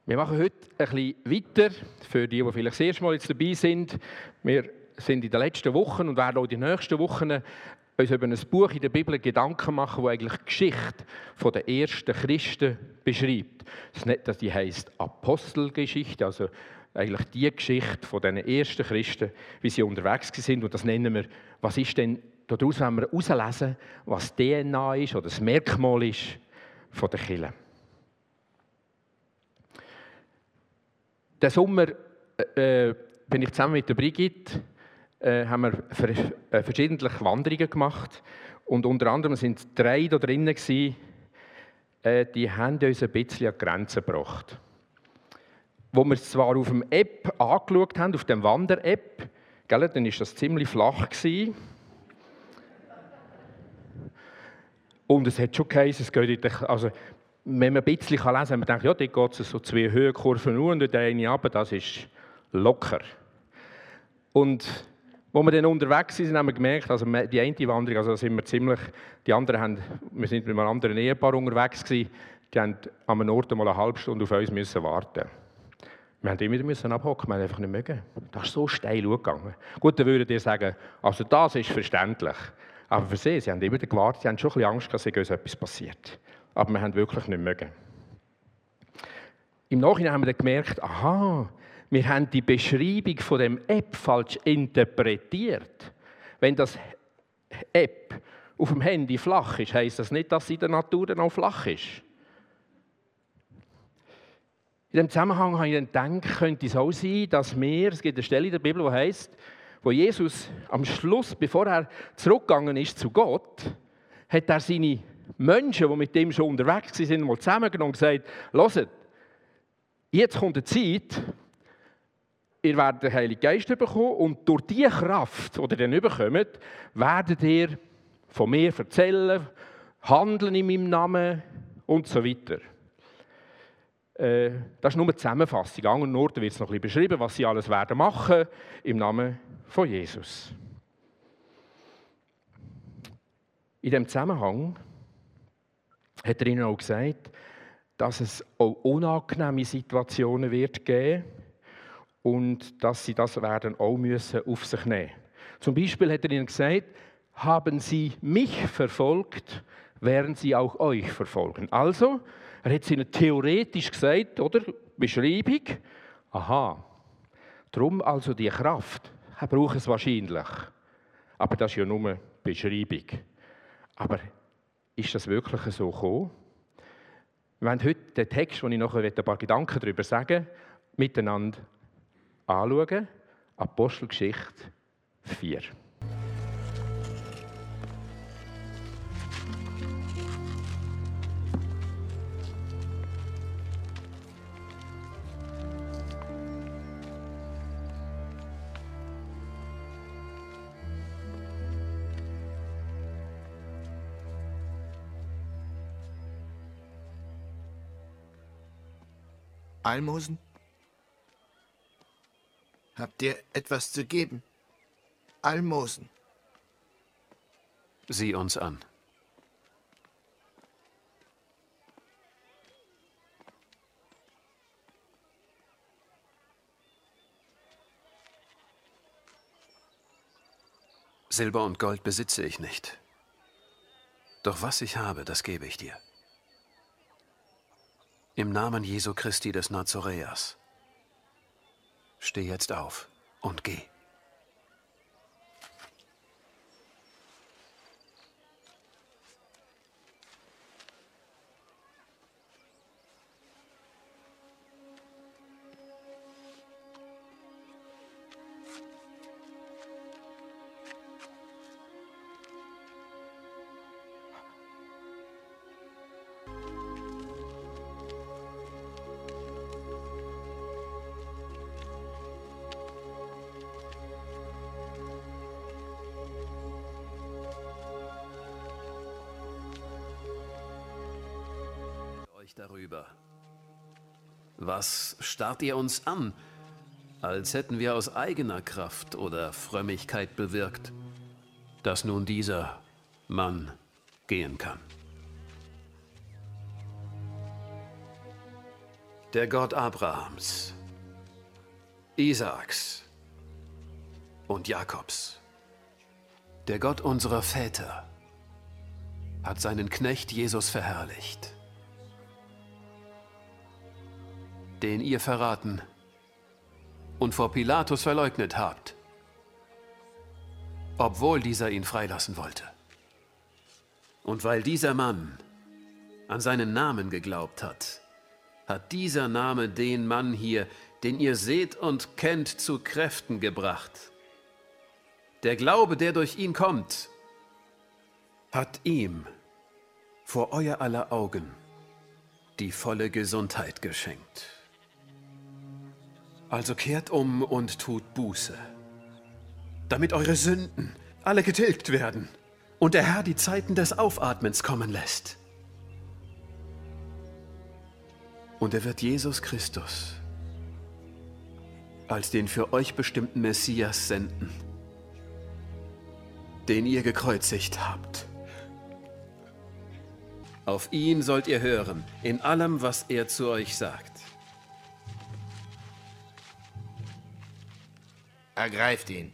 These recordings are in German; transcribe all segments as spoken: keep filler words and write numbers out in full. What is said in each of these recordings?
Wir machen heute ein bisschen weiter, für die, die vielleicht das erste Mal jetzt dabei sind. Wir sind in den letzten Wochen und werden auch die nächsten Wochen uns über ein Buch in der Bibel Gedanken machen, das eigentlich die Geschichte der ersten Christen beschreibt. Das die heisst Apostelgeschichte, also eigentlich die Geschichte der ersten Christen, wie sie unterwegs sind. Und das nennen wir, was ist denn daraus, wenn wir herauslesen, was D N A ist oder das Merkmal ist von der Kirche. Den Sommer äh, bin ich zusammen mit der Brigitte, äh, haben wir ver äh, verschiedene Wanderungen gemacht. Und unter anderem sind drei da drinnen gewesen, äh, die haben uns ein bisschen an die Grenzen gebracht. Wo wir es zwar auf dem App angeschaut haben, auf dem Wander-App, dann war das ziemlich flach gewesen. Und es hat schon geheißen, es geht nicht, also wenn man ein bisschen lesen kann, man denkt, ja, dort geht es so zwei Höhenkurven nur und dort eine runter, das ist locker. Und als wir dann unterwegs sind, haben wir gemerkt, also die eine Wanderung, also sind wir ziemlich, die anderen haben, wir sind mit einem anderen Ehepaar unterwegs gewesen, die haben an einem Ort mal eine halbe Stunde auf uns müssen warten. Wir haben immer wieder abhocken, wir haben einfach nicht mögen. Das ist so steil hochgegangen. Gut, dann würdet ihr sagen, also das ist verständlich. Aber für sie, sie haben immer gewartet, sie haben schon ein bisschen Angst, dass uns etwas passiert. Aber wir haben wirklich nicht mögen. Im Nachhinein haben wir dann gemerkt, aha, wir haben die Beschreibung von dem App falsch interpretiert. Wenn das App auf dem Handy flach ist, heisst das nicht, dass sie in der Natur dann auch flach ist. In diesem Zusammenhang habe ich dann gedacht, könnte es auch sein, dass wir, es gibt eine Stelle in der Bibel, die heisst, wo Jesus am Schluss, bevor er zurückgegangen ist zu Gott, hat er seine Menschen, die mit ihm schon unterwegs waren, mal zusammengenommen und gesagt, hört, jetzt kommt eine Zeit, ihr werdet den Heiligen Geist bekommen und durch die Kraft, die ihr dann bekommt, werdet ihr von mir erzählen, handeln in meinem Namen und so weiter. Äh, das ist nur eine Zusammenfassung. An anderen Orten wird es noch ein bisschen beschrieben, was sie alles werden machen im Namen von Jesus. In diesem Zusammenhang hat er ihnen auch gesagt, dass es auch unangenehme Situationen wird geben und dass sie das werden auch müssen auf sich nehmen. Zum Beispiel hat er ihnen gesagt, haben sie mich verfolgt, werden sie auch euch verfolgen. Also, er hat es ihnen theoretisch gesagt, oder? Beschreibung. Aha, darum also die Kraft, er braucht es wahrscheinlich. Aber das ist ja nur Beschreibung. Aber ist das wirklich so gekommen? Wir werden heute den Text, den ich noch ein paar Gedanken darüber sagen miteinander anschauen. Apostelgeschichte vier. Almosen? Habt ihr etwas zu geben? Almosen. Sieh uns an. Silber und Gold besitze ich nicht. Doch was ich habe, das gebe ich dir. Im Namen Jesu Christi des Nazoräers. Steh jetzt auf und geh. Darüber. Was starrt ihr uns an, als hätten wir aus eigener Kraft oder Frömmigkeit bewirkt, dass nun dieser Mann gehen kann? der Gott Abrahams, Isaaks und Jakobs, der Gott unserer Väter, hat seinen Knecht Jesus verherrlicht, den ihr verraten und vor Pilatus verleugnet habt, obwohl dieser ihn freilassen wollte. Und weil dieser Mann an seinen Namen geglaubt hat, hat dieser Name den Mann hier, den ihr seht und kennt, zu Kräften gebracht. Der Glaube, der durch ihn kommt, hat ihm vor euer aller Augen die volle Gesundheit geschenkt. Also kehrt um und tut Buße, damit eure Sünden alle getilgt werden und der Herr die Zeiten des Aufatmens kommen lässt. Und er wird Jesus Christus als den für euch bestimmten Messias senden, den ihr gekreuzigt habt. Auf ihn sollt ihr hören, in allem, was er zu euch sagt. Ergreift ihn.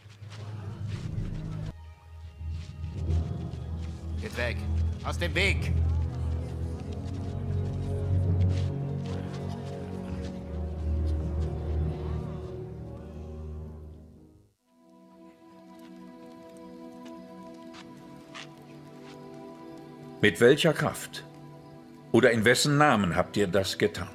Geht weg. Aus dem Weg. Mit welcher Kraft oder in wessen Namen habt ihr das getan?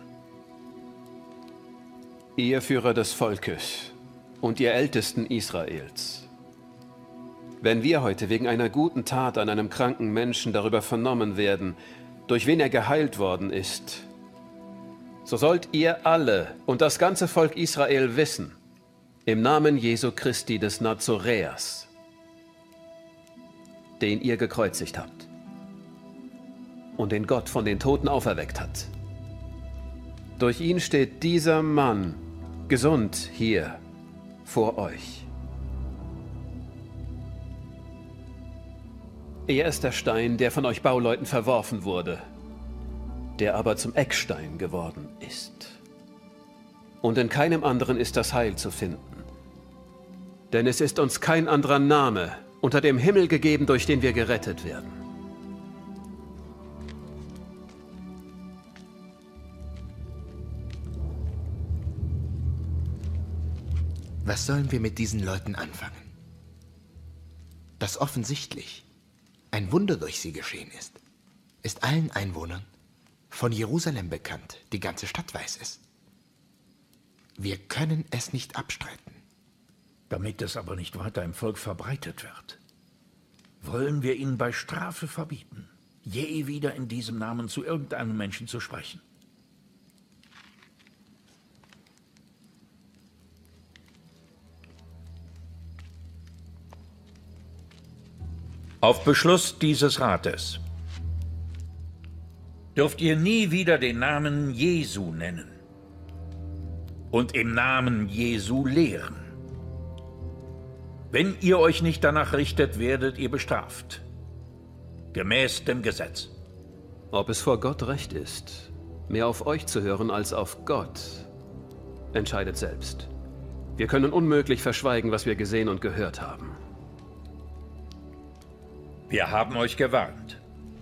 Ihr Führer des Volkes und ihr Ältesten Israels, wenn wir heute wegen einer guten Tat an einem kranken Menschen darüber vernommen werden, durch wen er geheilt worden ist, so sollt ihr alle und das ganze Volk Israel wissen, im Namen Jesu Christi des Nazoräers, den ihr gekreuzigt habt und den Gott von den Toten auferweckt hat. Durch ihn steht dieser Mann gesund hier vor euch. Er ist der Stein, der von euch Bauleuten verworfen wurde, der aber zum Eckstein geworden ist. Und in keinem anderen ist das Heil zu finden. Denn es ist uns kein anderer Name unter dem Himmel gegeben, durch den wir gerettet werden. Was sollen wir mit diesen Leuten anfangen? Dass offensichtlich ein Wunder durch sie geschehen ist, ist allen Einwohnern von Jerusalem bekannt. Die ganze Stadt weiß es. Wir können es nicht abstreiten. Damit es aber nicht weiter im Volk verbreitet wird, wollen wir ihnen bei Strafe verbieten, je wieder in diesem Namen zu irgendeinem Menschen zu sprechen. Auf Beschluss dieses Rates dürft ihr nie wieder den Namen Jesu nennen und im Namen Jesu lehren. Wenn ihr euch nicht danach richtet, werdet ihr bestraft, gemäß dem Gesetz. Ob es vor Gott recht ist, mehr auf euch zu hören als auf Gott, entscheidet selbst. Wir können unmöglich verschweigen, was wir gesehen und gehört haben. Wir haben euch gewarnt.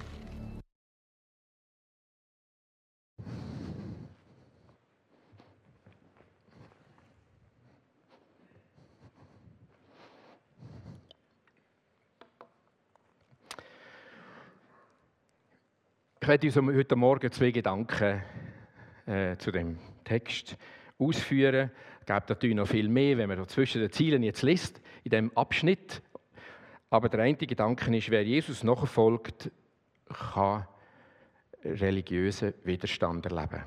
Ich werde uns heute Morgen zwei Gedanken äh, zu dem Text ausführen. Es gibt natürlich noch viel mehr, wenn man zwischen den Zielen jetzt liest, in diesem Abschnitt. Aber der eine Gedanke ist, wer Jesus nachfolgt, kann religiösen Widerstand erleben.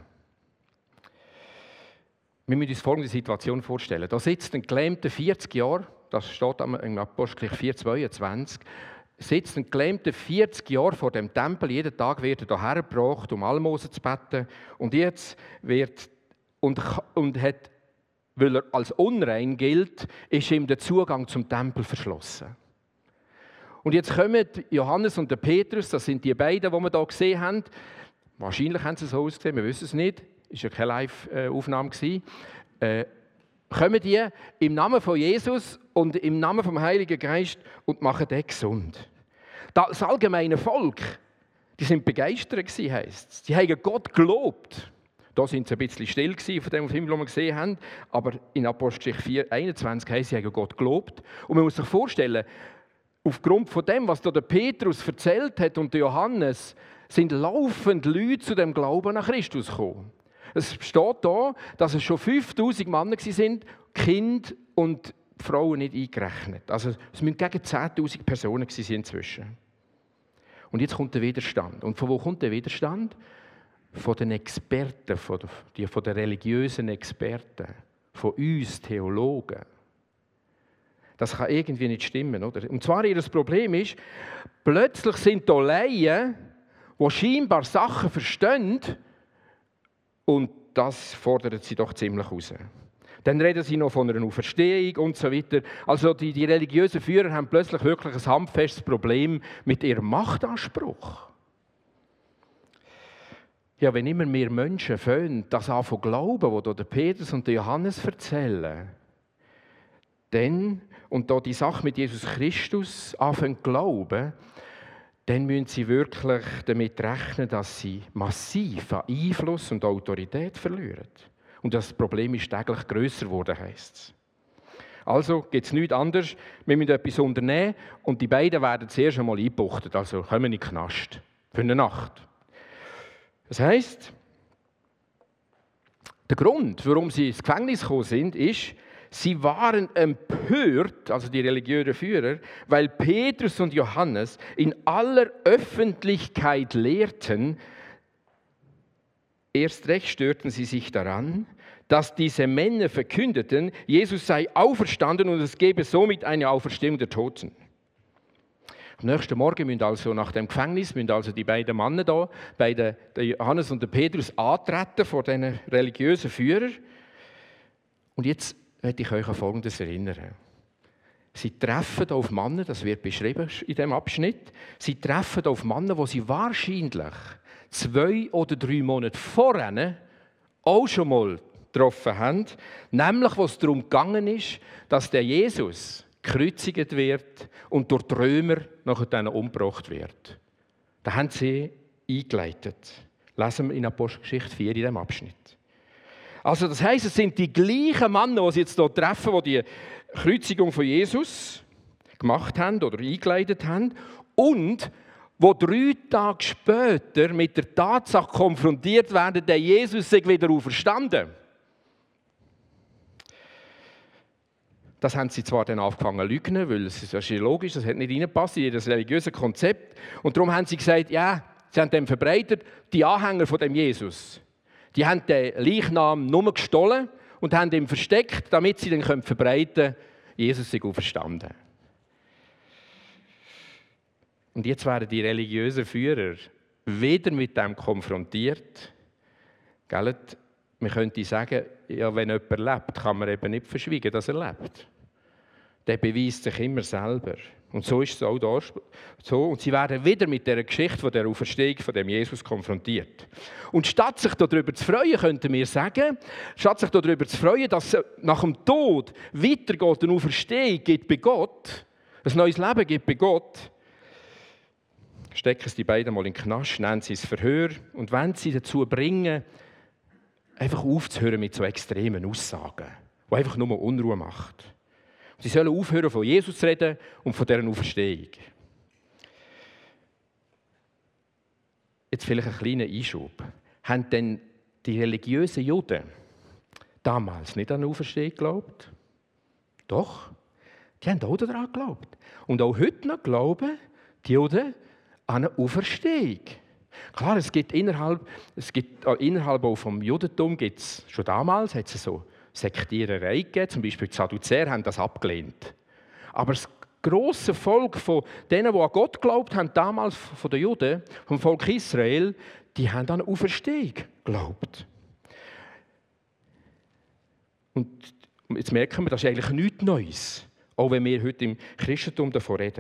Wir müssen uns folgende Situation vorstellen. Da sitzt ein gelähmter vierzig Jahre, das steht im Apostelgeschichte vier zweiundzwanzig, sitzt ein gelähmter vierzig Jahre vor dem Tempel. Jeden Tag wird er hierher gebracht, um Almosen zu beten. Und jetzt wird, und, und hat, weil er als unrein gilt, ist ihm der Zugang zum Tempel verschlossen. Und jetzt kommen Johannes und der Petrus, das sind die beiden, die wir hier gesehen haben. Wahrscheinlich haben sie so ausgesehen, wir wissen es nicht. war ja keine Live-Aufnahme, äh, kommen die im Namen von Jesus und im Namen vom Heiligen Geist und machen den gesund. Das allgemeine Volk, die sind begeistert gewesen, heisst es. Die haben Gott gelobt. Da sind sie ein bisschen still gewesen, von dem Film, den wir gesehen haben. Aber in Apostelgeschichte vier, einundzwanzig heisst, sie haben Gott gelobt. Und man muss sich vorstellen, aufgrund von dem, was da der Petrus erzählt hat und der Johannes, sind laufend Leute zu dem Glauben an Christus gekommen. Es steht da, dass es schon fünftausend Männer waren, Kinder und Frauen nicht eingerechnet. Also es müssen gegen zehntausend Personen sein inzwischen. Und jetzt kommt der Widerstand. Und von wo kommt der Widerstand? Von den Experten, von den, von den religiösen Experten, von uns Theologen. Das kann irgendwie nicht stimmen, oder? Und zwar ihr Problem ist, plötzlich sind da Laien, die scheinbar Sachen verstehen, und das fordern sie doch ziemlich raus. Dann reden sie noch von einer Auferstehung und so weiter. Also die, die religiösen Führer haben plötzlich wirklich ein handfestes Problem mit ihrem Machtanspruch. Ja, wenn immer mehr Menschen fangen, das an von Glauben, was der Petrus und der Johannes erzählen, dann, und da die Sache mit Jesus Christus anfangen zu glauben, dann müssen sie wirklich damit rechnen, dass sie massiv an Einfluss und Autorität verlieren. Und das Problem ist täglich grösser geworden, heisst es. Also gibt es nichts anderes. Wir müssen etwas unternehmen und die beiden werden zuerst einmal eingebuchtet, also kommen in den Knast für eine Nacht. Das heisst, der Grund, warum sie ins Gefängnis gekommen sind, ist, sie waren empört, also die religiösen Führer, weil Petrus und Johannes in aller Öffentlichkeit lehrten. Erst recht störten sie sich daran, dass diese Männer verkündeten, Jesus sei auferstanden und es gebe somit eine Auferstehung der Toten. Am nächsten Morgen müssen also nach dem Gefängnis müssen also die beiden Männer da, beide, der Johannes und der Petrus, antreten vor diesen religiösen Führern. Und jetzt möchte ich euch an Folgendes erinnern. Sie treffen auf Männer, das wird beschrieben in diesem Abschnitt, sie treffen auf Männer, die sie wahrscheinlich zwei oder drei Monate vorher auch schon mal getroffen haben, nämlich was darum gegangen ist, dass der Jesus gekreuzigt wird und durch die Römer nachher dann umgebracht wird. Da haben sie eingeleitet. Lesen wir in Apostelgeschichte vier in diesem Abschnitt. Also das heisst, es sind die gleichen Männer, die sie jetzt hier treffen, die die Kreuzigung von Jesus gemacht haben oder eingeleitet haben und wo drei Tage später mit der Tatsache konfrontiert werden, der Jesus sei wieder auferstanden. Das haben sie zwar dann angefangen zu lügen, weil es ist ja logisch, das hat nicht reingepasst in das religiöse Konzept. Und darum haben sie gesagt, ja, sie haben dem verbreitet, die Anhänger von dem Jesus, die haben den Leichnam nur gestohlen und haben ihn versteckt, damit sie dann verbreiten können, Jesus sei auferstanden. Und jetzt werden die religiösen Führer wieder mit dem konfrontiert. Gell? Man könnte sagen, ja, wenn jemand lebt, kann man eben nicht verschweigen, dass er lebt. Der beweist sich immer selber. Und so ist es auch da. So. Und sie werden wieder mit der Geschichte von der Auferstehung von dem Jesus konfrontiert. Und statt sich darüber zu freuen, könnten wir sagen, statt sich darüber zu freuen, dass es nach dem Tod weitergeht, eine Auferstehung gibt bei Gott, ein neues Leben gibt bei Gott, stecken sie die beiden mal in den Knast, nehmen sie ins Verhör und wenn sie dazu bringen, einfach aufzuhören mit so extremen Aussagen, die einfach nur Unruhe macht. Sie sollen aufhören, von Jesus zu reden und von deren Auferstehung. Jetzt vielleicht ein kleiner Einschub. Haben denn die religiösen Juden damals nicht an eine Auferstehung geglaubt? Doch, die haben auch daran geglaubt. Und auch heute noch glauben die Juden an eine Auferstehung. Klar, es gibt innerhalb, es gibt, innerhalb auch vom Judentum gibt es schon damals hat es so Sektiererei gegeben, zum Beispiel die Sadduzäer haben das abgelehnt. Aber das grosse Volk von denen, die an Gott geglaubt haben, damals von den Juden, vom Volk Israel, die haben an eine Auferstehung geglaubt. Und jetzt merken wir, das ist eigentlich nichts Neues, auch wenn wir heute im Christentum davon reden.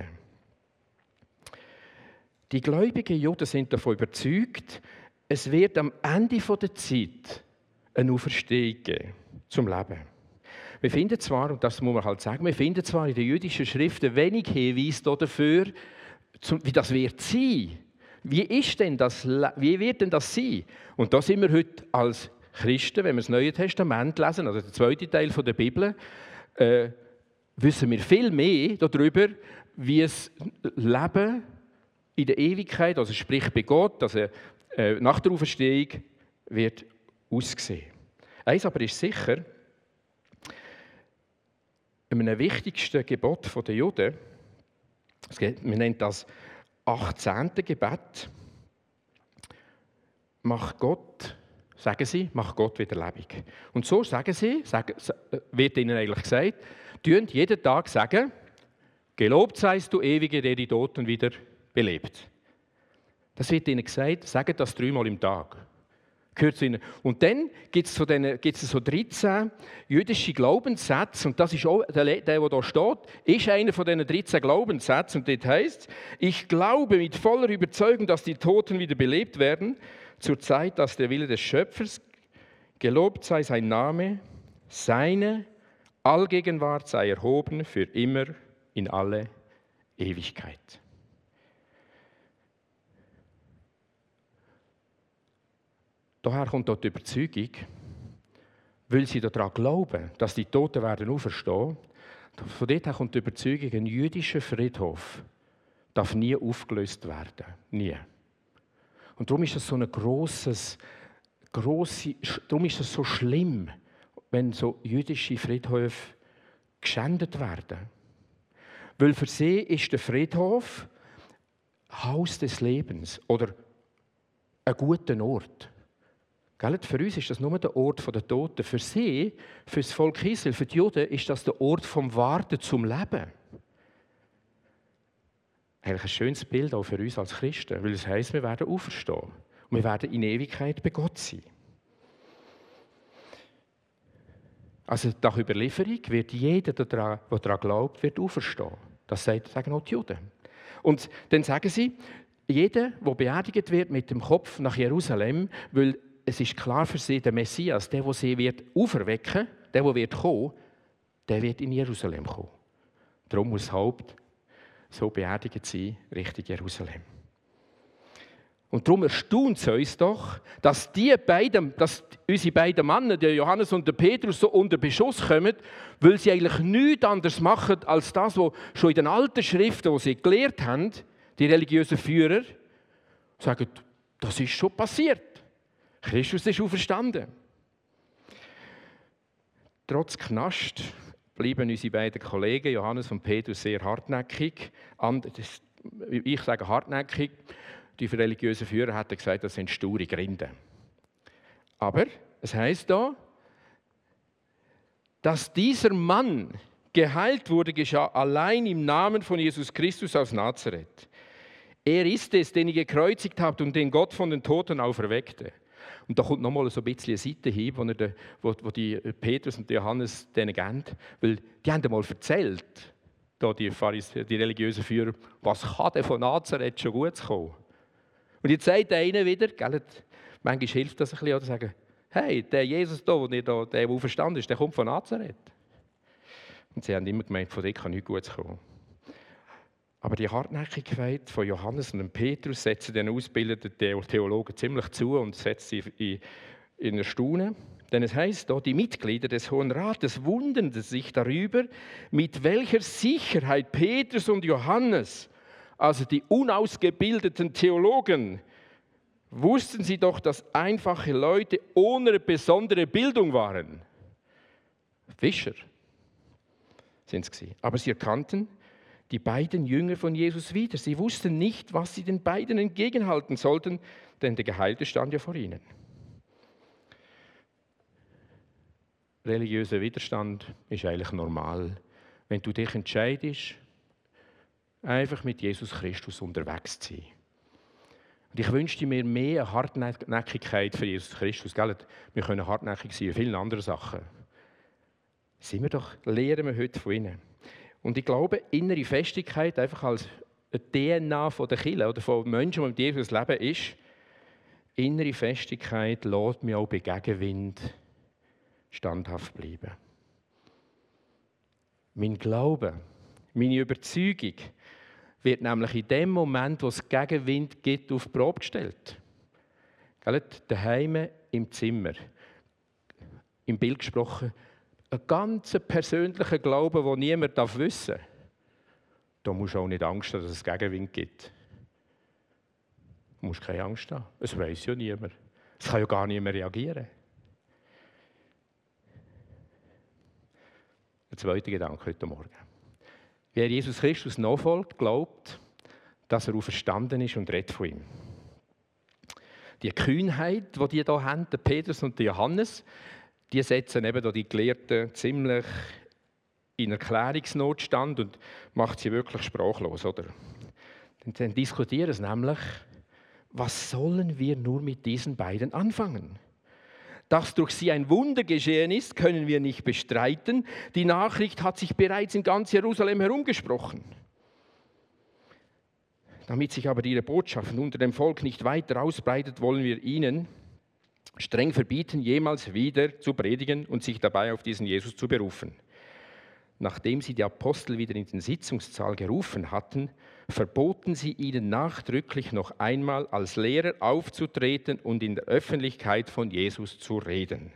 Die gläubigen Juden sind davon überzeugt, es wird am Ende der Zeit eine Auferstehung geben zum Leben. Wir finden zwar, und das muss man halt sagen, wir finden zwar in den jüdischen Schriften wenig Hinweise dafür, wie das wird sein. Wie ist denn das, wie wird denn das sein? Und da sind wir heute als Christen, wenn wir das Neue Testament lesen, also der zweite Teil der Bibel, äh, wissen wir viel mehr darüber, wie es Leben in der Ewigkeit, also sprich bei Gott, also äh, nach der Auferstehung, wird aussehen. Eins aber ist sicher, einem wichtigsten Gebot der Juden, man nennt das achtzehnte Gebet, macht Gott, sagen sie, macht Gott wieder lebendig. Und so sagen sie, sagen, wird ihnen eigentlich gesagt, tun jeden Tag sagen, gelobt seist du ewige, der die Toten wieder belebt. Das wird ihnen gesagt, sagen das dreimal im Tag. Gehört zu ihnen. Und dann gibt es so, so dreizehn jüdische Glaubenssätze, und das ist auch der, der, der da steht, ist einer von diesen dreizehn Glaubenssätzen, und dort heißt, ich glaube mit voller Überzeugung, dass die Toten wieder belebt werden, zur Zeit, dass der Wille des Schöpfers, gelobt sei sein Name, seine Allgegenwart sei erhoben für immer in alle Ewigkeit. Daher kommt dort die Überzeugung, weil sie daran glauben, dass die Toten werden auferstehen, von dort her kommt die Überzeugung, ein jüdischer Friedhof darf nie aufgelöst werden. Nie. Und darum ist das so ein grosses, grosse, darum ist das so schlimm, wenn so jüdische Friedhöfe geschändet werden. Weil für sie ist der Friedhof Haus des Lebens oder ein guter Ort. Für uns ist das nur der Ort der Toten. Für sie, für das Volk Israel, für die Juden, ist das der Ort vom Warten zum Leben. Eigentlich ein schönes Bild auch für uns als Christen, weil es heisst, wir werden auferstehen und wir werden in Ewigkeit bei Gott sein. Also nach Überlieferung wird jeder, der daran glaubt, wird auferstehen. Das sagen auch die Juden. Und dann sagen sie, jeder, der beerdigt wird mit dem Kopf nach Jerusalem, weil es ist klar für sie, der Messias, der, der sie wird auferwecken, der, der wird kommen, der wird in Jerusalem kommen. Darum muss das Haupt so beerdigt sein, Richtung Jerusalem. Und darum erstaunt es uns doch, dass, die beiden, dass unsere beiden Männer, der Johannes und der Petrus, so unter Beschuss kommen, weil sie eigentlich nichts anderes machen, als das, was schon in den alten Schriften, die sie gelehrt haben, die religiösen Führer, sagen, das ist schon passiert. Christus ist auferstanden. Trotz Knast bleiben unsere beiden Kollegen, Johannes und Petrus, sehr hartnäckig. Ich sage hartnäckig, die religiösen Führer hätten gesagt, das sind sture Grinden. Aber es heisst da, dass dieser Mann geheilt wurde, geschah allein im Namen von Jesus Christus aus Nazareth. Er ist es, den ihr gekreuzigt habt und den Gott von den Toten auferweckte. Und da kommt nochmal so ein bisschen eine Seitenhieb, wo, er, wo, wo die Petrus und die Johannes denen geben. Weil die haben einmal erzählt, da die, Pharisäer, die religiösen Führer, was kann denn von Nazareth schon gut kommen? Und jetzt sagt der eine wieder, gell, manchmal hilft das ein bisschen, oder sagen, hey, der Jesus da, der, da, der auferstanden ist, der kommt von Nazareth. Und sie haben immer gemeint, von dem kann nichts Gutes kommen. Aber die Hartnäckigkeit von Johannes und Petrus setzen den ausgebildeten Theologen ziemlich zu und setzt sie in, in Erstaunen. Denn es heißt da, die Mitglieder des Hohen Rates wundern sich darüber, mit welcher Sicherheit Petrus und Johannes, also die unausgebildeten Theologen, wussten sie doch, dass einfache Leute ohne besondere Bildung waren. Fischer sind es gewesen. Aber sie erkannten die beiden Jünger von Jesus wieder. Sie wussten nicht, was sie den beiden entgegenhalten sollten, denn der Geheilte stand ja vor ihnen. Religiöser Widerstand ist eigentlich normal. Wenn du dich entscheidest, einfach mit Jesus Christus unterwegs zu sein. Und ich wünschte mir mehr Hartnäckigkeit für Jesus Christus. Gell? Wir können hartnäckig sein in vielen anderen Sachen. Sind wir doch, lernen wir heute von ihnen. Und ich glaube, innere Festigkeit, einfach als eine D N A von der Kirche oder von Menschen, die mit Jesus leben, ist, innere Festigkeit lässt mich auch bei Gegenwind standhaft bleiben. Mein Glaube, meine Überzeugung wird nämlich in dem Moment, wo es Gegenwind gibt, auf die Probe gestellt. Daheim im Zimmer, im Bild gesprochen, ein ganz persönlicher Glaube, den niemand wissen darf. Da musst du auch nicht Angst haben, dass es Gegenwind gibt. Du musst keine Angst haben. Es weiss ja niemand. Es kann ja gar niemand reagieren. Der zweite Gedanke heute Morgen. Wer Jesus Christus nachfolgt, glaubt, dass er auferstanden ist und redet von ihm. Die Kühnheit, die die hier haben, der Petrus und der Johannes, die setzen eben da die Gelehrten ziemlich in Erklärungsnotstand und macht sie wirklich sprachlos, oder? Dann diskutieren sie nämlich, was sollen wir nur mit diesen beiden anfangen? Dass durch sie ein Wunder geschehen ist, können wir nicht bestreiten. Die Nachricht hat sich bereits in ganz Jerusalem herumgesprochen. Damit sich aber ihre Botschaft unter dem Volk nicht weiter ausbreitet, wollen wir ihnen streng verbieten, jemals wieder zu predigen und sich dabei auf diesen Jesus zu berufen. Nachdem sie die Apostel wieder in den Sitzungssaal gerufen hatten, verboten sie ihnen nachdrücklich noch einmal als Lehrer aufzutreten und in der Öffentlichkeit von Jesus zu reden.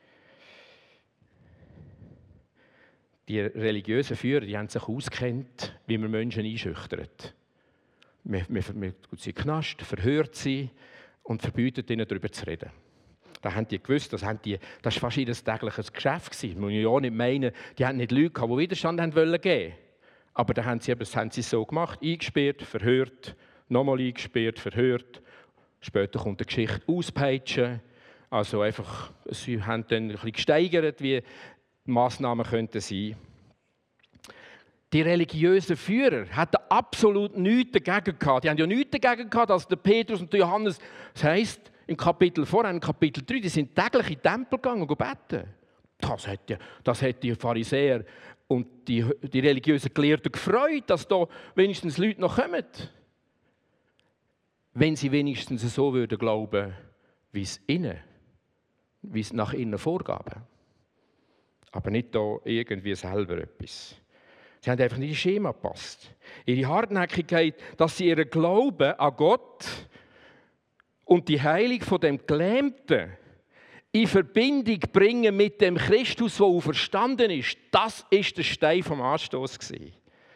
Die religiösen Führer, die haben sich auskennt, wie man Menschen einschüchtert. Man, man, man tut sie knast, verhört sie und verbietet ihnen, darüber zu reden. Da haben die gewusst, das, haben die, das war fast ihr tägliches Geschäft gewesen. Man muss ja auch nicht meinen, die haben nicht Leute gehabt, die Widerstand haben wollen geben. Aber da haben sie, das haben sie so gemacht, eingesperrt, verhört, nochmal eingesperrt, verhört. Später kommt die Geschichte auspeitschen. Also einfach, sie haben dann ein bisschen gesteigert, wie Massnahmen könnten sein. Die religiösen Führer hatten absolut nichts dagegen gehabt. Die haben ja nichts dagegen gehabt, dass der Petrus und der Johannes, das heisst, im Kapitel vorher, im Kapitel drei, die sind täglich in den Tempel gegangen und beten. Das hat die, das hat die Pharisäer und die, die religiösen Gelehrten gefreut, dass da wenigstens Leute noch kommen. Wenn sie wenigstens so würden glauben, wie es ihnen, wie es nach ihren Vorgaben. Aber nicht da irgendwie selber etwas. Sie haben einfach nicht ins Schema gepasst. Ihre Hartnäckigkeit, dass sie ihren Glauben an Gott und die Heilung von dem Gelähmten in Verbindung bringen mit dem Christus, der auferstanden ist, das ist der Stein vom Anstoß gewesen.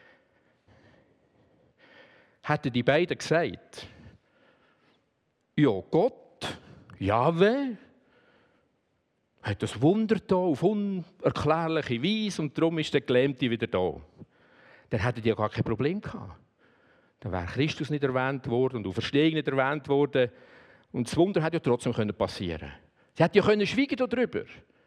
Hätten die beiden gesagt, ja, Gott, Jahwe, hat das Wunder da auf unerklärliche Weise und darum ist der Gelähmte wieder da. Dann hätten die ja gar kein Problem gehabt. Dann wäre Christus nicht erwähnt worden und Auferstehung nicht erwähnt worden. Und das Wunder hätte ja trotzdem passieren können. Sie hätten ja können schweigen darüber.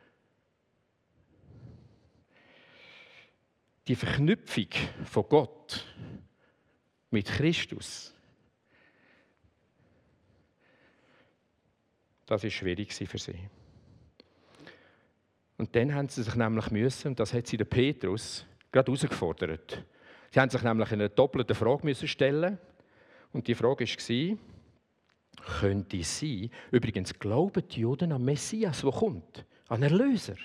Die Verknüpfung von Gott mit Christus, das war schwierig für sie. Und dann haben sie sich nämlich müssen, und das hat sie der Petrus gerade herausgefordert. Sie haben sich nämlich eine doppelte Frage müssen stellen. Und die Frage war, könnte es sein, übrigens glauben die Juden an Messias, der kommt, an Erlöser.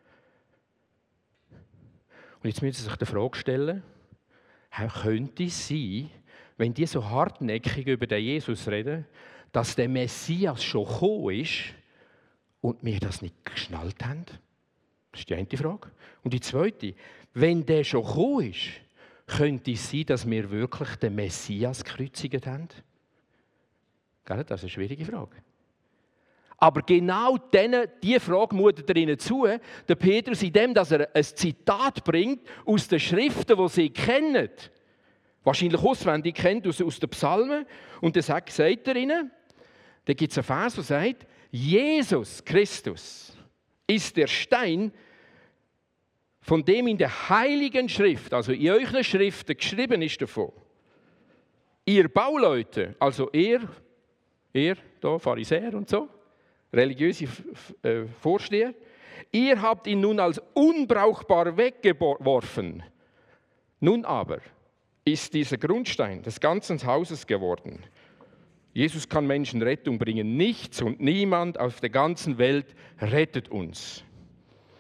Und jetzt müssen sie sich die Frage stellen, könnte es sein, wenn die so hartnäckig über den Jesus reden, dass der Messias schon gekommen ist und wir das nicht geschnallt haben? Das ist die eine Frage. Und die zweite, wenn der schon gekommen ist, könnte es sein, dass wir wirklich den Messias gekreuzigt haben? Das ist eine schwierige Frage. Aber genau diese Frage mutet er ihnen zu, der Petrus, indem dass er ein Zitat bringt aus den Schriften, die sie kennen, wahrscheinlich auswendig kennt, aus, aus den Psalmen. Und dann sagt, sagt er ihnen, da gibt es einen Vers, der sagt, Jesus Christus ist der Stein, von dem in der Heiligen Schrift, also in euren Schriften geschrieben ist davon, ihr Bauleute, also ihr, ihr da, Pharisäer und so, religiöse äh, Vorsteher, ihr habt ihn nun als unbrauchbar weggeworfen. Nun aber ist dieser Grundstein des ganzen Hauses geworden. Jesus kann Menschen Rettung bringen. Nichts und niemand auf der ganzen Welt rettet uns.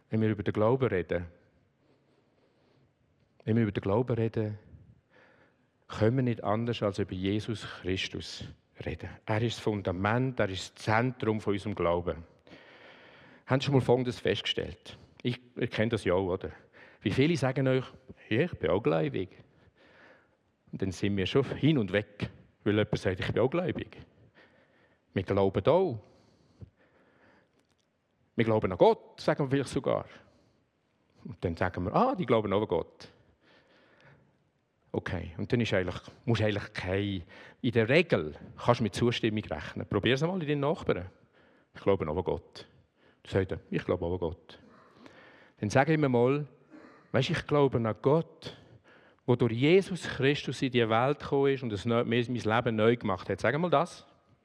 wenn wir über den Glauben reden, wenn wir über den Glauben reden, können wir nicht anders als über Jesus Christus reden. Er ist das Fundament, er ist das Zentrum von unserem Glauben. Haben Sie schon mal Folgendes festgestellt? Ich, ich kenne das ja auch, oder? Wie viele sagen euch, ja, ich bin auch gläubig. Und dann sind wir schon hin und weg, weil jemand sagt, ich bin auch gläubig. Wir glauben auch. Wir glauben an Gott, sagen wir vielleicht sogar. Und dann sagen wir, ah, die glauben auch an Gott. Okay, und dann ist eigentlich, musst du eigentlich keine, in der Regel kannst du mit Zustimmung rechnen. Probier es einmal in deinen Nachbarn. Ich glaube auch an Gott. Du sagst, ich glaube auch an Gott. Dann sage ich mir mal, weißt, ich glaube an Gott, der durch Jesus Christus in die Welt gekommen ist und das mein Leben neu gemacht hat. Sag mal das.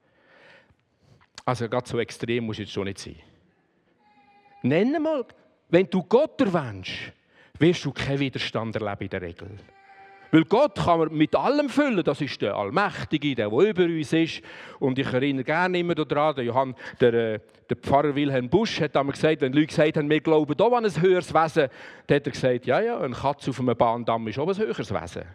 Also ganz so extrem muss es jetzt schon nicht sein. Nenne mal, wenn du Gott erwähnst, wirst du keinen Widerstand erleben in der Regel. Weil Gott kann man mit allem füllen. Das ist der Allmächtige, der, der über uns ist. Und ich erinnere gerne immer daran, der, Johann, der, der Pfarrer Wilhelm Busch hat einmal gesagt, wenn Leute gesagt haben, wir glauben auch an ein höheres Wesen, dann hat er gesagt, ja, ja, eine Katze auf einem Bahndamm ist auch ein höheres Wesen.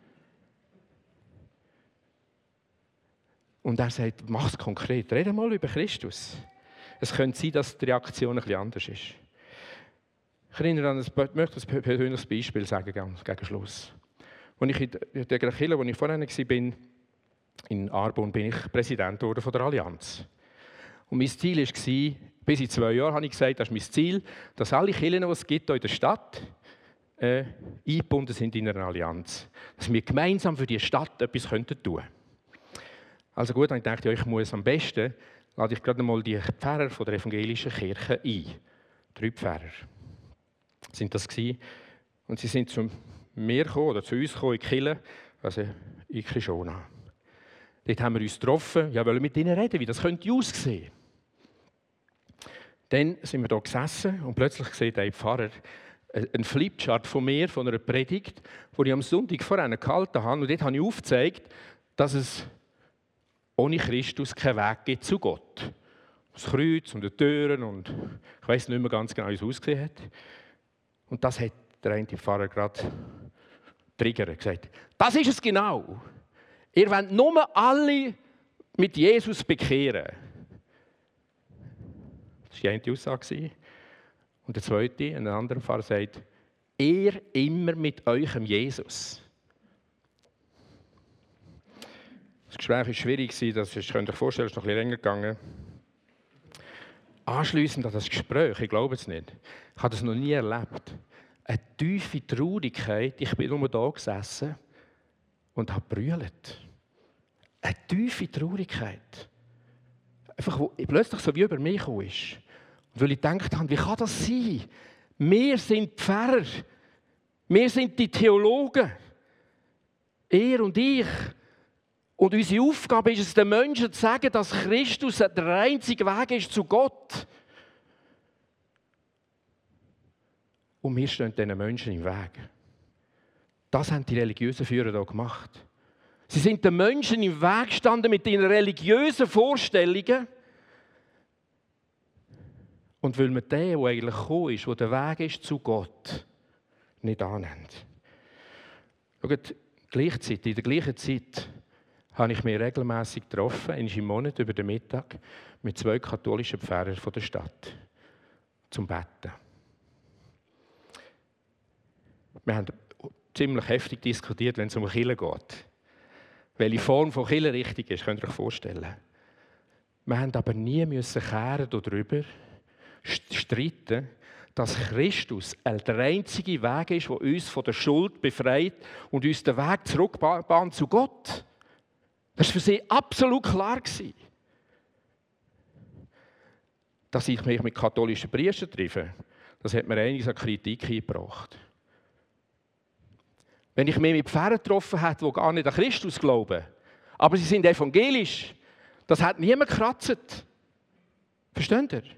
Und er sagt, mach es konkret, rede mal über Christus. Es könnte sein, dass die Reaktion ein bisschen anders ist. Ich erinnere an ein, ich möchte ein persönliches Beispiel sagen, gegen Schluss. Als ich in der Kirche, wo ich vorhin war, in Arbon, bin ich Präsident geworden von der Allianz. Und mein Ziel war, bis in zwei Jahren habe ich gesagt, das ist mein Ziel, dass alle Kirchen, die es gibt in der Stadt, äh, eingebunden sind in eine Allianz. Dass wir gemeinsam für die Stadt etwas tun könnten. Also gut, dann dachte ich, ja, ich muss am besten, lade ich gerade mal die Pfarrer von der evangelischen Kirche ein. Drei Pfarrer sind das gewesen. Und sie sind zum mir gekommen, oder zu uns gekommen, in die Kirche, also in Kishona. Dort haben wir uns getroffen, ja, wollen mit ihnen reden, wie das könnte aussehen. Dann sind wir da gesessen und plötzlich sieht ein Pfarrer einen Flipchart von mir, von einer Predigt, die ich am Sonntag vorher gehalten habe. Und dort habe ich aufgezeigt, dass es ohne Christus keinen Weg gibt zu Gott. Das Kreuz und die Türen und ich weiß nicht mehr ganz genau, wie es ausgesehen hat. Und das hat der eine Pfarrer gerade triggert, gesagt, das ist es genau. Ihr wollt nur alle mit Jesus bekehren. Das war die eine Aussage. Und der zweite, ein anderer Pfarrer, sagt, ihr immer mit eurem Jesus. Das Gespräch war schwierig, das ist, könnt ihr euch vorstellen, es ist noch ein bisschen länger gegangen. Anschliessend an das Gespräch, ich glaube es nicht, ich habe das noch nie erlebt, eine tiefe Traurigkeit. Ich bin nur da gesessen und habe gebrüllt. Eine tiefe Traurigkeit. Einfach, wo plötzlich so wie über mich gekommen ist. Und weil ich gedacht habe, wie kann das sein? Wir sind Pfarrer. Wir sind die Theologen. Er und ich. Und unsere Aufgabe ist es, den Menschen zu sagen, dass Christus der einzige Weg ist zu Gott. Und wir stehen diesen Menschen im Weg. Das haben die religiösen Führer hier gemacht. Sie sind den Menschen im Weg gestanden mit ihren religiösen Vorstellungen. Und weil man den, der eigentlich gekommen ist, der der Weg ist zu Gott, nicht annimmt. Schaut, gleichzeitig, in der gleichen Zeit habe ich mich regelmässig getroffen, einmal im Monat über den Mittag, mit zwei katholischen Pfarrern von der Stadt zum Betten. Wir haben ziemlich heftig diskutiert, wenn es um Kirche geht. Welche Form von Kirche richtig ist, könnt ihr euch vorstellen. Wir haben aber nie müssen kehren darüber streiten, dass Christus der einzige Weg ist, der uns von der Schuld befreit und uns den Weg zurückbahnt zu Gott. Das war für sie absolut klar. Dass ich mich mit katholischen Priestern treffe, das hat mir einiges an Kritik eingebracht. Wenn ich mich mit Pfarrern getroffen habe, die gar nicht an Christus glauben, aber sie sind evangelisch, das hat niemand gekratzt. Versteht ihr?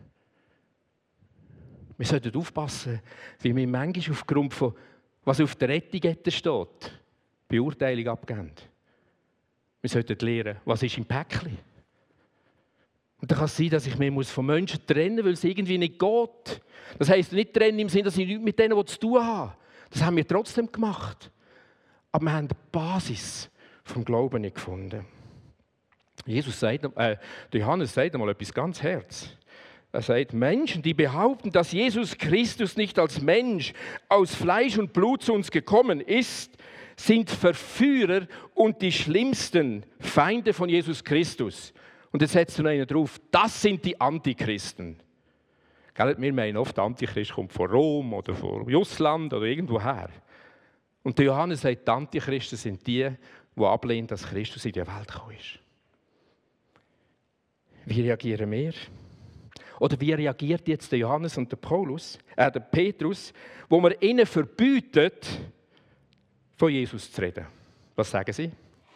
Wir sollten aufpassen, wie wir manchmal aufgrund von, was auf der Etikette steht, Beurteilung abgeben. Wir sollten lernen, was ist im Päckchen. Und dann kann es sein, dass ich mich von Menschen trennen muss, weil es irgendwie nicht geht. Das heisst nicht trennen im Sinne, dass ich nichts mit denen zu tun habe. Das haben wir trotzdem gemacht. Aber wir haben die Basis vom Glauben nicht gefunden. Jesus sagt, äh, Johannes sagt einmal etwas ganz Herz. Er sagt, Menschen, die behaupten, dass Jesus Christus nicht als Mensch aus Fleisch und Blut zu uns gekommen ist, sind Verführer und die schlimmsten Feinde von Jesus Christus. Und jetzt setzt du noch einen drauf, das sind die Antichristen. Gell? Wir meinen oft, der Antichrist kommt von Rom oder von Russland oder irgendwoher. Und der Johannes sagt, die Antichristen sind die, die ablehnen, dass Christus in die Welt gekommen ist. Wie reagieren wir? Oder wie reagiert jetzt der Johannes und der Paulus, äh, der Petrus, wo man ihnen verbietet, von Jesus zu reden? Was sagen sie?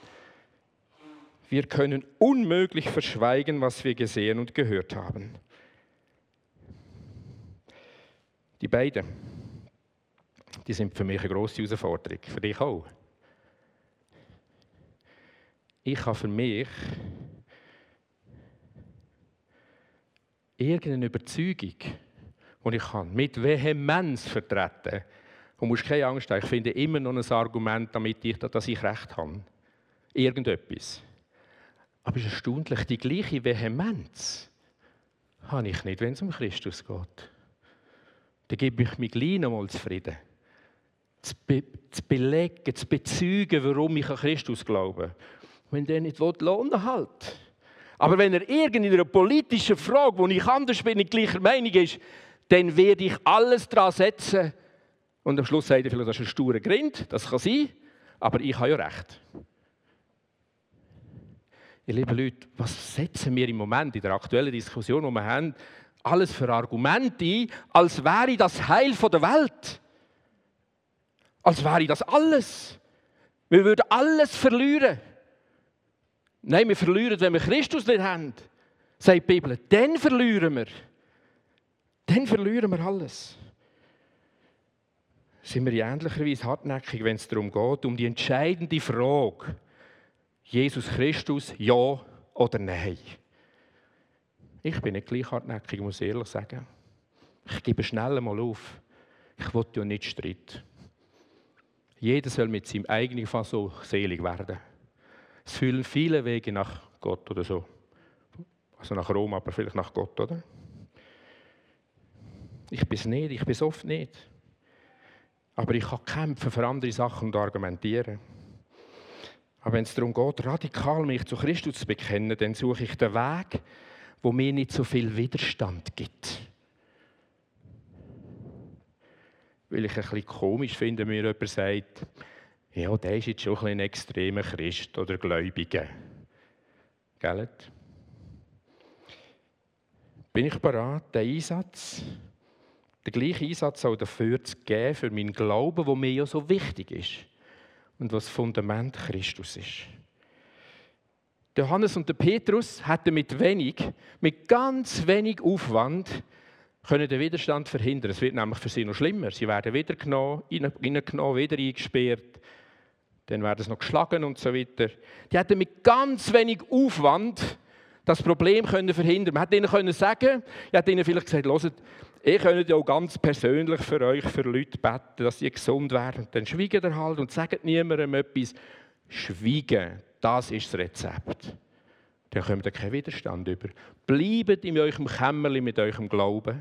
Wir können unmöglich verschweigen, was wir gesehen und gehört haben. Die beiden, die sind für mich eine grosse Herausforderung, für dich auch. Ich habe für mich irgendeine Überzeugung, die ich kann, mit Vehemenz vertreten. Und musst keine Angst haben, ich finde immer noch ein Argument, damit ich, dass ich recht habe. Irgendetwas. Aber es ist erstaunlich, die gleiche Vehemenz habe ich nicht, wenn es um Christus geht. Dann gebe ich mir gleich noch mal zufrieden. Zu, be- zu belegen, zu bezeugen, warum ich an Christus glaube. Wenn der nicht will, lohnt halt. Aber wenn er irgendeiner politischen Frage, wo ich anders bin, nicht gleicher Meinung ist, dann werde ich alles daran setzen. Und am Schluss sagt er vielleicht, das ist ein sturer Grind, das kann sein, aber ich habe ja recht. Ihr lieben Leute, was setzen wir im Moment in der aktuellen Diskussion, die wir haben, alles für Argumente ein, als wäre das Heil der Welt. Als wäre das alles. Wir würden alles verlieren. Nein, wir verlieren, wenn wir Christus nicht haben, sagt die Bibel. Dann verlieren wir. Dann verlieren wir alles. Sind wir in ähnlicher Weise hartnäckig, wenn es darum geht, um die entscheidende Frage, Jesus Christus, ja oder nein? Ich bin nicht gleich hartnäckig, muss ich ehrlich sagen. Ich gebe schnell mal auf. Ich will ja nicht Streit. Jeder soll mit seinem eigenen Fassung selig werden. Es fühlen viele Wege nach Gott oder so. Also nach Rom, aber vielleicht nach Gott, oder? Ich bin es nicht, ich bin es oft nicht. Aber ich kann kämpfen für andere Sachen und argumentieren. Aber wenn es darum geht, radikal mich zu Christus zu bekennen, dann suche ich den Weg, wo mir nicht so viel Widerstand gibt. Weil ich ein bisschen komisch finde, wenn mir jemand sagt, ja, der ist jetzt schon ein, bisschen ein extremer Christ oder Gläubiger. Gell? Bin ich bereit, den Einsatz, den gleichen Einsatz auch dafür zu geben, für meinen Glauben, der mir ja so wichtig ist und was das Fundament Christus ist. Der Johannes und der Petrus hätten mit wenig, mit ganz wenig Aufwand können den Widerstand verhindern. Es wird nämlich für sie noch schlimmer. Sie werden wieder genommen, reingenommen, wieder eingesperrt. Dann werden sie noch geschlagen und so weiter. Die hätten mit ganz wenig Aufwand das Problem können verhindern. Man hätte ihnen können sagen, ich hätte ihnen vielleicht gesagt, hört, ihr könnt ja auch ganz persönlich für euch, für Leute beten, dass sie gesund werden. Und dann schweigt ihr halt und sagt niemandem etwas. Schweigen, das ist das Rezept. Dann kommt ihr keinen Widerstand über. Bleibt in eurem Kämmerlein mit eurem Glauben.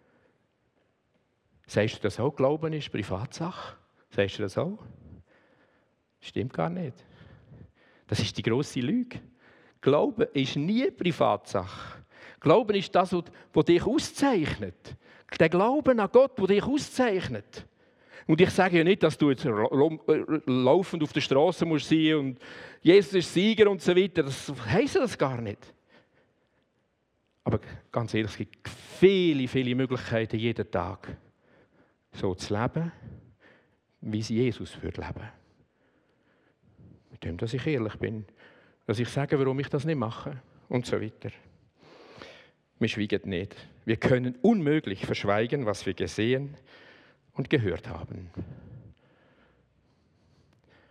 Sagst du das auch? Glauben ist Privatsache? Sagst du das auch? Stimmt gar nicht. Das ist die grosse Lüge. Glauben ist nie Privatsache. Glauben ist das, was dich auszeichnet. Der Glauben an Gott, der dich auszeichnet. Und ich sage ja nicht, dass du jetzt laufend auf der Straße musst sein und Jesus ist Sieger und so weiter. Das heisst das gar nicht. Aber ganz ehrlich, es gibt viele, viele Möglichkeiten jeden Tag, so zu leben, wie sie Jesus würde leben. Mit dem, dass ich ehrlich bin, dass ich sage, warum ich das nicht mache und so weiter. Wir schweigen nicht. Wir können unmöglich verschweigen, was wir gesehen und gehört haben.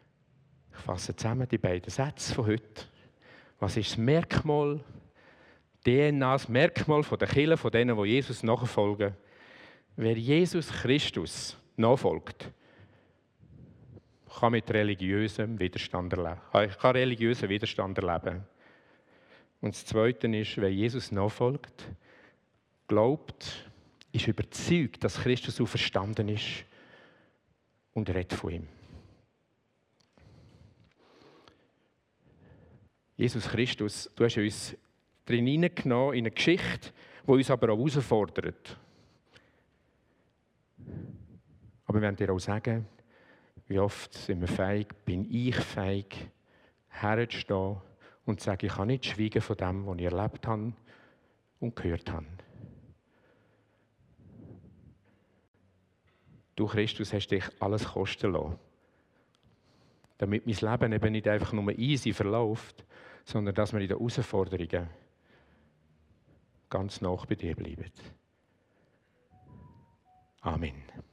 Ich fasse zusammen die beiden Sätze von heute. Was ist das Merkmal, D N A, das Merkmal der Kirche, von denen, die Jesus nachfolgen. Wer Jesus Christus nachfolgt, kann mit religiösem Widerstand erleben. Kann religiösen Widerstand erleben. Und das Zweite ist, wer Jesus nachfolgt, glaubt, ist überzeugt, dass Christus auferstanden ist und redet von ihm. Jesus Christus, du hast uns drin hineingenommen in eine Geschichte, die uns aber auch herausfordert. Aber wir werden dir auch sagen, wie oft sind wir fähig, bin ich fähig, herzustehen und zu sagen, ich kann nicht schweigen von dem, was ich erlebt habe und gehört habe. Du, Christus, hast dich alles kosten lassen, damit mein Leben eben nicht einfach nur easy verläuft, sondern dass wir in den Herausforderungen ganz nah bei dir bleiben. Amen.